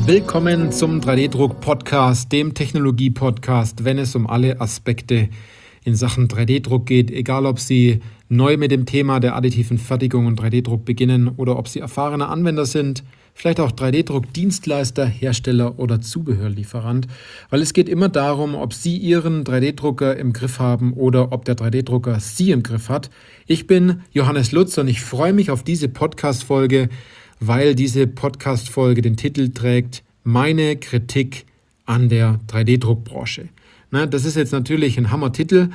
Willkommen zum 3D-Druck-Podcast, dem Technologie-Podcast, wenn es um alle Aspekte in Sachen 3D-Druck geht, egal ob Sie neu mit dem Thema der additiven Fertigung und 3D-Druck beginnen oder ob Sie erfahrene Anwender sind, vielleicht auch 3D-Druck-Dienstleister, Hersteller oder Zubehörlieferant, weil es geht immer darum, ob Sie Ihren 3D-Drucker im Griff haben oder ob der 3D-Drucker Sie im Griff hat. Ich bin Johannes Lutz und ich freue mich auf diese Podcast-Folge, weil diese Podcast-Folge den Titel trägt, meine Kritik an der 3D-Druckbranche. Das ist jetzt natürlich ein Hammer-Titel,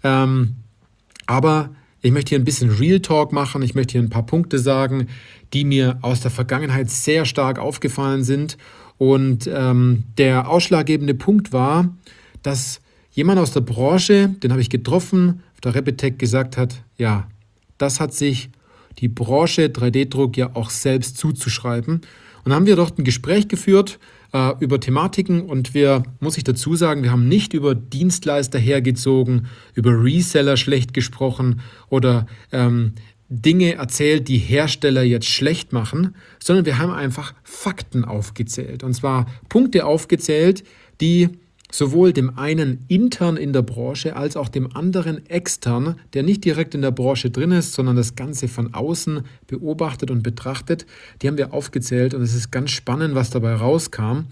aber ich möchte hier ein bisschen Real Talk machen. Ich möchte hier ein paar Punkte sagen, die mir aus der Vergangenheit sehr stark aufgefallen sind. Und der ausschlaggebende Punkt war, dass jemand aus der Branche, den habe ich getroffen, auf der Repetec gesagt hat, ja, das hat sich die Branche 3D-Druck ja auch selbst zuzuschreiben. Und dann haben wir dort ein Gespräch geführt über Thematiken und muss ich dazu sagen, wir haben nicht über Dienstleister hergezogen, über Reseller schlecht gesprochen oder Dinge erzählt, die Hersteller jetzt schlecht machen, sondern wir haben einfach Fakten aufgezählt. Und zwar Punkte aufgezählt, die sowohl dem einen intern in der Branche als auch dem anderen extern, der nicht direkt in der Branche drin ist, sondern das Ganze von außen beobachtet und betrachtet, die haben wir aufgezählt und es ist ganz spannend, was dabei rauskam.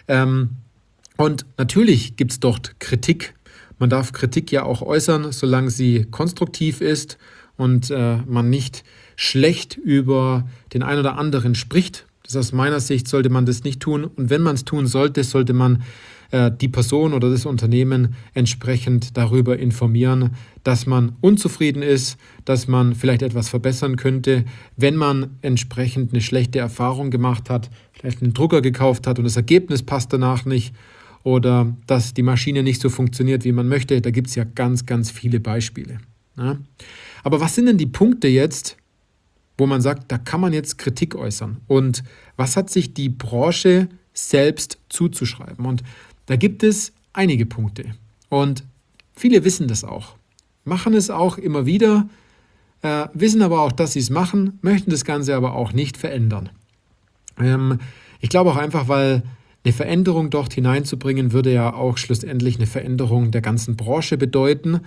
Und natürlich gibt es dort Kritik. Man darf Kritik ja auch äußern, solange sie konstruktiv ist und man nicht schlecht über den einen oder anderen spricht. Das aus meiner Sicht sollte man das nicht tun und wenn man es tun sollte, sollte man die Person oder das Unternehmen entsprechend darüber informieren, dass man unzufrieden ist, dass man vielleicht etwas verbessern könnte, wenn man entsprechend eine schlechte Erfahrung gemacht hat, vielleicht einen Drucker gekauft hat und das Ergebnis passt danach nicht oder dass die Maschine nicht so funktioniert, wie man möchte. Da gibt es ja ganz, ganz viele Beispiele. Ja? Aber was sind denn die Punkte jetzt, wo man sagt, da kann man jetzt Kritik äußern? Und was hat sich die Branche selbst zuzuschreiben? Und da gibt es einige Punkte und viele wissen das auch, machen es auch immer wieder, wissen aber auch, dass sie es machen, möchten das Ganze aber auch nicht verändern. Ich glaube auch einfach, weil eine Veränderung dort hineinzubringen, würde ja auch schlussendlich eine Veränderung der ganzen Branche bedeuten.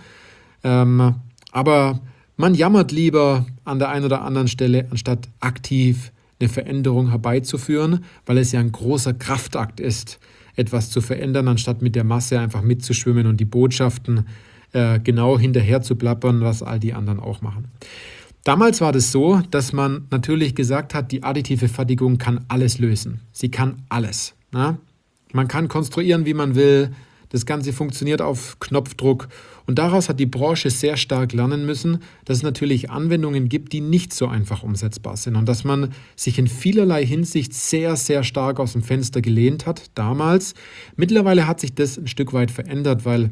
Aber man jammert lieber an der einen oder anderen Stelle, anstatt aktiv eine Veränderung herbeizuführen, weil es ja ein großer Kraftakt ist, etwas zu verändern, anstatt mit der Masse einfach mitzuschwimmen und die Botschaften genau hinterher zu plappern, was all die anderen auch machen. Damals war das so, dass man natürlich gesagt hat, die additive Fertigung kann alles lösen. Sie kann alles. Na? Man kann konstruieren, wie man will. Das Ganze funktioniert auf Knopfdruck und daraus hat die Branche sehr stark lernen müssen, dass es natürlich Anwendungen gibt, die nicht so einfach umsetzbar sind und dass man sich in vielerlei Hinsicht sehr, sehr stark aus dem Fenster gelehnt hat damals. Mittlerweile hat sich das ein Stück weit verändert, weil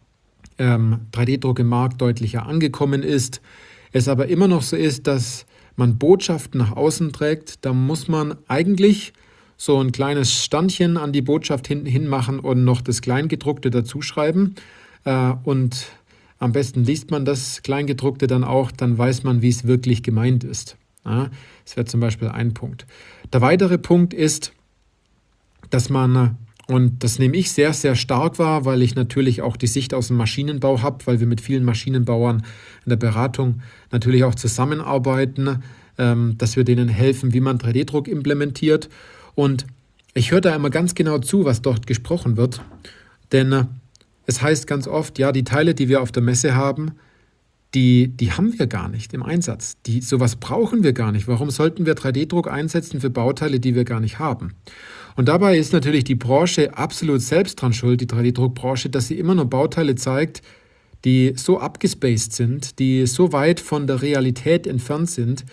3D-Druck im Markt deutlicher angekommen ist. Es aber immer noch so ist, dass man Botschaften nach außen trägt. Da muss man eigentlich so ein kleines Standchen an die Botschaft hinten machen und noch das Kleingedruckte dazuschreiben. Und am besten liest man das Kleingedruckte dann auch, dann weiß man, wie es wirklich gemeint ist. Das wäre zum Beispiel ein Punkt. Der weitere Punkt ist, dass man, und das nehme ich sehr, sehr stark wahr, weil ich natürlich auch die Sicht aus dem Maschinenbau habe, weil wir mit vielen Maschinenbauern in der Beratung natürlich auch zusammenarbeiten, dass wir denen helfen, wie man 3D-Druck implementiert. Und ich höre da immer ganz genau zu, was dort gesprochen wird, denn es heißt ganz oft, ja, die Teile, die wir auf der Messe haben, die haben wir gar nicht im Einsatz. Sowas brauchen wir gar nicht. Warum sollten wir 3D-Druck einsetzen für Bauteile, die wir gar nicht haben? Und dabei ist natürlich die Branche absolut selbst dran schuld, die 3D-Druckbranche, dass sie immer nur Bauteile zeigt, die so abgespaced sind, die so weit von der Realität entfernt sind.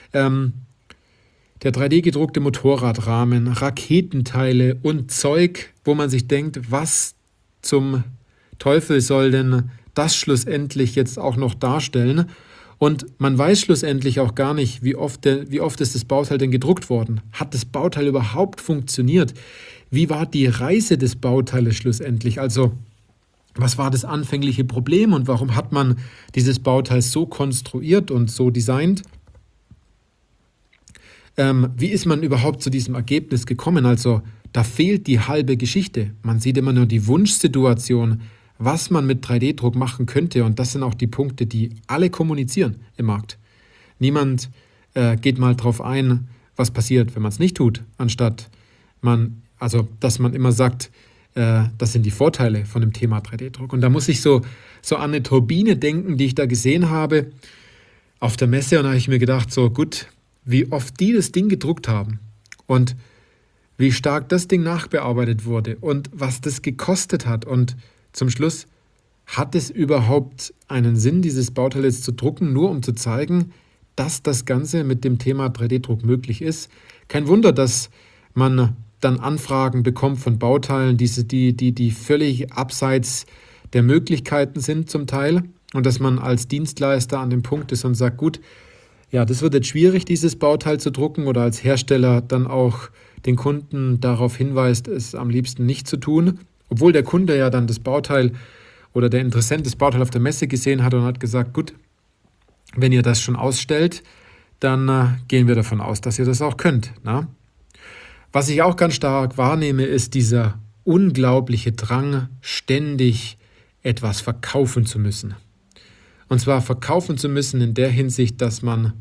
Der 3D-gedruckte Motorradrahmen, Raketenteile und Zeug, wo man sich denkt, was zum Teufel soll denn das schlussendlich jetzt auch noch darstellen? Und man weiß schlussendlich auch gar nicht, wie oft ist das Bauteil denn gedruckt worden? Hat das Bauteil überhaupt funktioniert? Wie war die Reise des Bauteiles schlussendlich? Also, was war das anfängliche Problem und warum hat man dieses Bauteil so konstruiert und so designt? Wie ist man überhaupt zu diesem Ergebnis gekommen? Also da fehlt die halbe Geschichte. Man sieht immer nur die Wunschsituation, was man mit 3D-Druck machen könnte. Und das sind auch die Punkte, die alle kommunizieren im Markt. Niemand geht mal drauf ein, was passiert, wenn man es nicht tut, anstatt dass man immer sagt, das sind die Vorteile von dem Thema 3D-Druck. Und da muss ich so an eine Turbine denken, die ich da gesehen habe auf der Messe. Und da habe ich mir gedacht, so gut, wie oft die das Ding gedruckt haben und wie stark das Ding nachbearbeitet wurde und was das gekostet hat. Und zum Schluss, hat es überhaupt einen Sinn, dieses Bauteil jetzt zu drucken, nur um zu zeigen, dass das Ganze mit dem Thema 3D-Druck möglich ist? Kein Wunder, dass man dann Anfragen bekommt von Bauteilen, die völlig abseits der Möglichkeiten sind zum Teil und dass man als Dienstleister an dem Punkt ist und sagt, gut, ja, das wird jetzt schwierig, dieses Bauteil zu drucken, oder als Hersteller dann auch den Kunden darauf hinweist, es am liebsten nicht zu tun, obwohl der Kunde ja dann das Bauteil oder der Interessent das Bauteil auf der Messe gesehen hat und hat gesagt, gut, wenn ihr das schon ausstellt, dann gehen wir davon aus, dass ihr das auch könnt. Na? Was ich auch ganz stark wahrnehme, ist dieser unglaubliche Drang, ständig etwas verkaufen zu müssen. Und zwar verkaufen zu müssen in der Hinsicht, dass man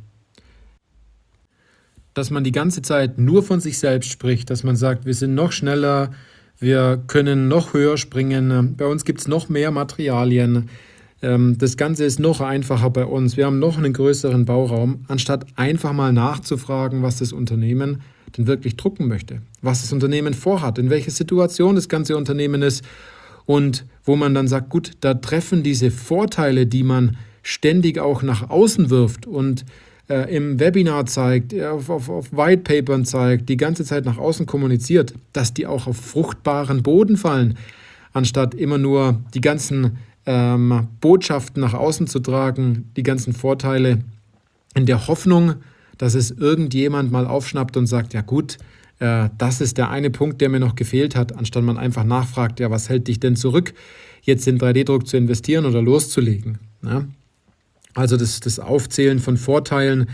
die ganze Zeit nur von sich selbst spricht, dass man sagt, wir sind noch schneller, wir können noch höher springen, bei uns gibt es noch mehr Materialien, das Ganze ist noch einfacher bei uns, wir haben noch einen größeren Bauraum, anstatt einfach mal nachzufragen, was das Unternehmen denn wirklich drucken möchte, was das Unternehmen vorhat, in welcher Situation das ganze Unternehmen ist und wo man dann sagt, gut, da treffen diese Vorteile, die man ständig auch nach außen wirft und im Webinar zeigt, auf Whitepapern zeigt, die ganze Zeit nach außen kommuniziert, dass die auch auf fruchtbaren Boden fallen, anstatt immer nur die ganzen Botschaften nach außen zu tragen, die ganzen Vorteile in der Hoffnung, dass es irgendjemand mal aufschnappt und sagt, ja gut, das ist der eine Punkt, der mir noch gefehlt hat, anstatt man einfach nachfragt, ja, was hält dich denn zurück, jetzt in 3D-Druck zu investieren oder loszulegen. Ja? Also das Aufzählen von Vorteilen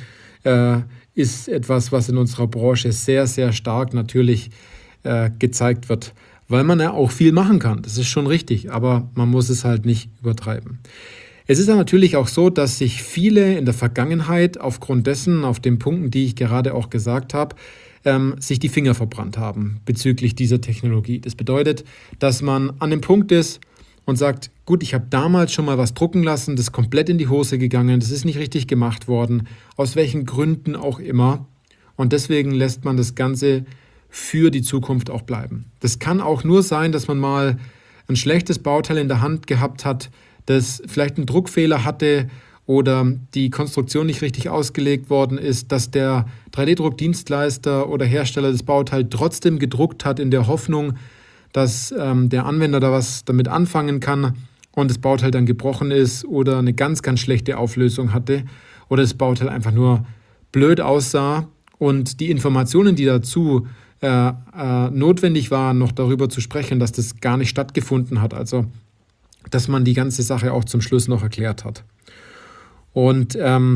ist etwas, was in unserer Branche sehr, sehr stark natürlich gezeigt wird, weil man ja auch viel machen kann. Das ist schon richtig, aber man muss es halt nicht übertreiben. Es ist ja natürlich auch so, dass sich viele in der Vergangenheit aufgrund dessen, auf den Punkten, die ich gerade auch gesagt habe, sich die Finger verbrannt haben bezüglich dieser Technologie. Das bedeutet, dass man an dem Punkt ist und sagt, gut, ich habe damals schon mal was drucken lassen, das ist komplett in die Hose gegangen, das ist nicht richtig gemacht worden, aus welchen Gründen auch immer. Und deswegen lässt man das Ganze für die Zukunft auch bleiben. Das kann auch nur sein, dass man mal ein schlechtes Bauteil in der Hand gehabt hat, das vielleicht einen Druckfehler hatte oder die Konstruktion nicht richtig ausgelegt worden ist, dass der 3D-Druckdienstleister oder Hersteller das Bauteil trotzdem gedruckt hat in der Hoffnung, dass der Anwender da was damit anfangen kann und das Bauteil dann gebrochen ist oder eine ganz, ganz schlechte Auflösung hatte oder das Bauteil einfach nur blöd aussah und die Informationen, die dazu notwendig waren, noch darüber zu sprechen, dass das gar nicht stattgefunden hat, also dass man die ganze Sache auch zum Schluss noch erklärt hat. Und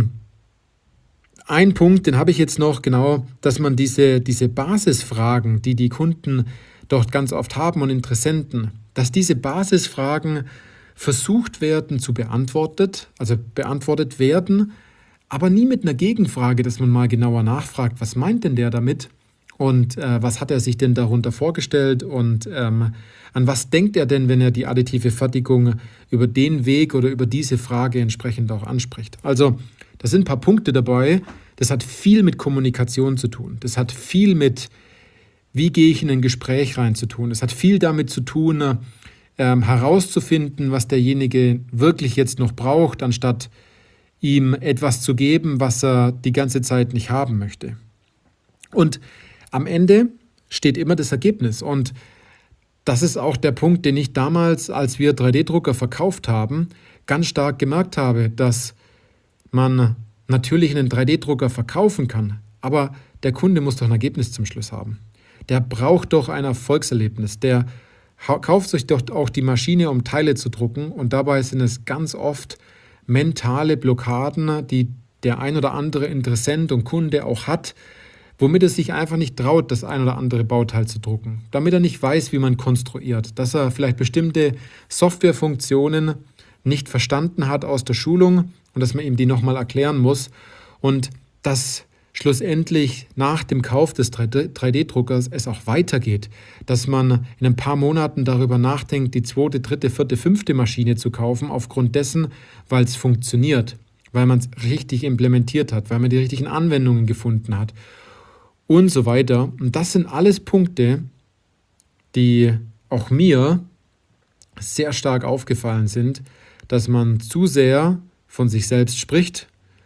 ein Punkt, den habe ich jetzt noch, genau, dass man diese Basisfragen, die die Kunden dort ganz oft haben und Interessenten, dass diese Basisfragen versucht werden zu beantwortet werden, aber nie mit einer Gegenfrage, dass man mal genauer nachfragt, was meint denn der damit und was hat er sich denn darunter vorgestellt und an was denkt er denn, wenn er die additive Fertigung über den Weg oder über diese Frage entsprechend auch anspricht. Also da sind ein paar Punkte dabei, das hat viel mit Kommunikation zu tun, das hat viel mit wie gehe ich in ein Gespräch rein zu tun. Es hat viel damit zu tun, herauszufinden, was derjenige wirklich jetzt noch braucht, anstatt ihm etwas zu geben, was er die ganze Zeit nicht haben möchte. Und am Ende steht immer das Ergebnis. Und das ist auch der Punkt, den ich damals, als wir 3D-Drucker verkauft haben, ganz stark gemerkt habe, dass man natürlich einen 3D-Drucker verkaufen kann, aber der Kunde muss doch ein Ergebnis zum Schluss haben. Der braucht doch ein Erfolgserlebnis. Der kauft sich doch auch die Maschine, um Teile zu drucken. Und dabei sind es ganz oft mentale Blockaden, die der ein oder andere Interessent und Kunde auch hat, womit er sich einfach nicht traut, das ein oder andere Bauteil zu drucken, damit er nicht weiß, wie man konstruiert, dass er vielleicht bestimmte Softwarefunktionen nicht verstanden hat aus der Schulung und dass man ihm die nochmal erklären muss und dass schlussendlich nach dem Kauf des 3D-Druckers es auch weitergeht, dass man in ein paar Monaten darüber nachdenkt, die 2., 3., 4., 5. Maschine zu kaufen, aufgrund dessen, weil es funktioniert, weil man es richtig implementiert hat, weil man die richtigen Anwendungen gefunden hat und so weiter. Und das sind alles Punkte, die auch mir sehr stark aufgefallen sind, dass man zu sehr von sich selbst spricht,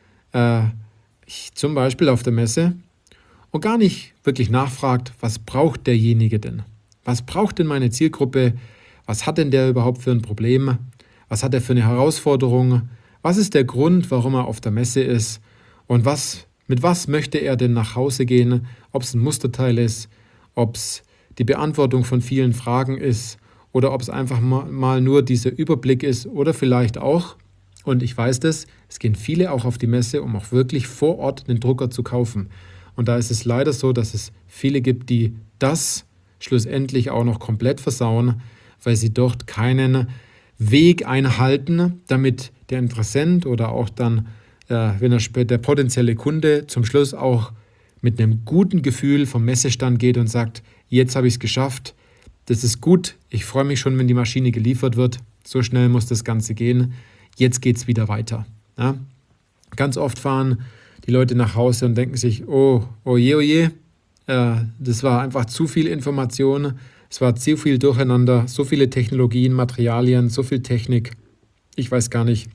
zum Beispiel auf der Messe, und gar nicht wirklich nachfragt, was braucht derjenige denn? Was braucht denn meine Zielgruppe? Was hat denn der überhaupt für ein Problem? Was hat er für eine Herausforderung? Was ist der Grund, warum er auf der Messe ist? Und mit was möchte er denn nach Hause gehen? Ob es ein Musterteil ist, ob es die Beantwortung von vielen Fragen ist oder ob es einfach mal nur dieser Überblick ist oder vielleicht auch, und ich weiß das, es gehen viele auch auf die Messe, um auch wirklich vor Ort einen Drucker zu kaufen. Und da ist es leider so, dass es viele gibt, die das schlussendlich auch noch komplett versauen, weil sie dort keinen Weg einhalten, damit der Interessent oder auch dann, wenn er später der potenzielle Kunde zum Schluss auch mit einem guten Gefühl vom Messestand geht und sagt, jetzt habe ich es geschafft, das ist gut, ich freue mich schon, wenn die Maschine geliefert wird, so schnell muss das Ganze gehen. Jetzt geht es wieder weiter. Ja? Ganz oft fahren die Leute nach Hause und denken sich, oh je, das war einfach zu viel Information, es war zu viel Durcheinander, so viele Technologien, Materialien, so viel Technik. Ich weiß gar nicht,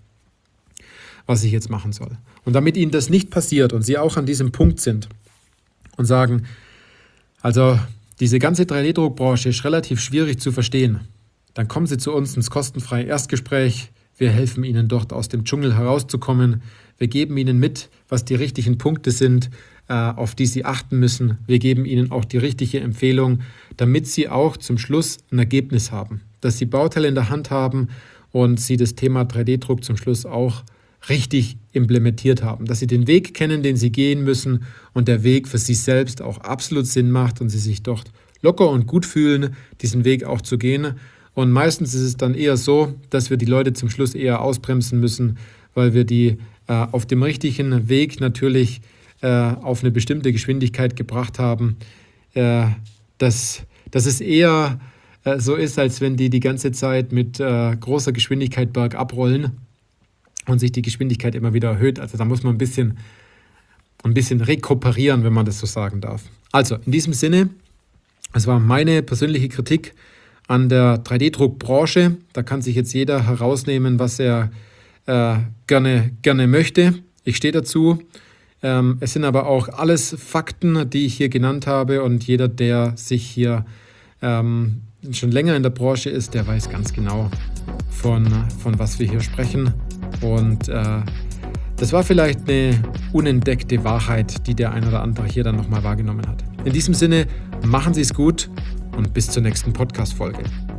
was ich jetzt machen soll. Und damit ihnen das nicht passiert und sie auch an diesem Punkt sind und sagen, also diese ganze 3D-Druckbranche ist relativ schwierig zu verstehen, dann kommen sie zu uns ins kostenfreie Erstgespräch. Wir helfen Ihnen dort aus dem Dschungel herauszukommen. Wir geben Ihnen mit, was die richtigen Punkte sind, auf die Sie achten müssen. Wir geben Ihnen auch die richtige Empfehlung, damit Sie auch zum Schluss ein Ergebnis haben. Dass Sie Bauteile in der Hand haben und Sie das Thema 3D-Druck zum Schluss auch richtig implementiert haben. Dass Sie den Weg kennen, den Sie gehen müssen und der Weg für Sie selbst auch absolut Sinn macht und Sie sich dort locker und gut fühlen, diesen Weg auch zu gehen. Und meistens ist es dann eher so, dass wir die Leute zum Schluss eher ausbremsen müssen, weil wir die auf dem richtigen Weg natürlich auf eine bestimmte Geschwindigkeit gebracht haben, dass es eher so ist, als wenn die ganze Zeit mit großer Geschwindigkeit bergab rollen und sich die Geschwindigkeit immer wieder erhöht. Also da muss man ein bisschen rekuperieren, wenn man das so sagen darf. Also in diesem Sinne, das war meine persönliche Kritik an der 3D-Druckbranche. Da kann sich jetzt jeder herausnehmen, was er gerne möchte. Ich stehe dazu. Es sind aber auch alles Fakten, die ich hier genannt habe. Und jeder, der sich hier schon länger in der Branche ist, der weiß ganz genau, von was wir hier sprechen. Und das war vielleicht eine unentdeckte Wahrheit, die der ein oder andere hier dann nochmal wahrgenommen hat. In diesem Sinne, machen Sie es gut und bis zur nächsten Podcast-Folge.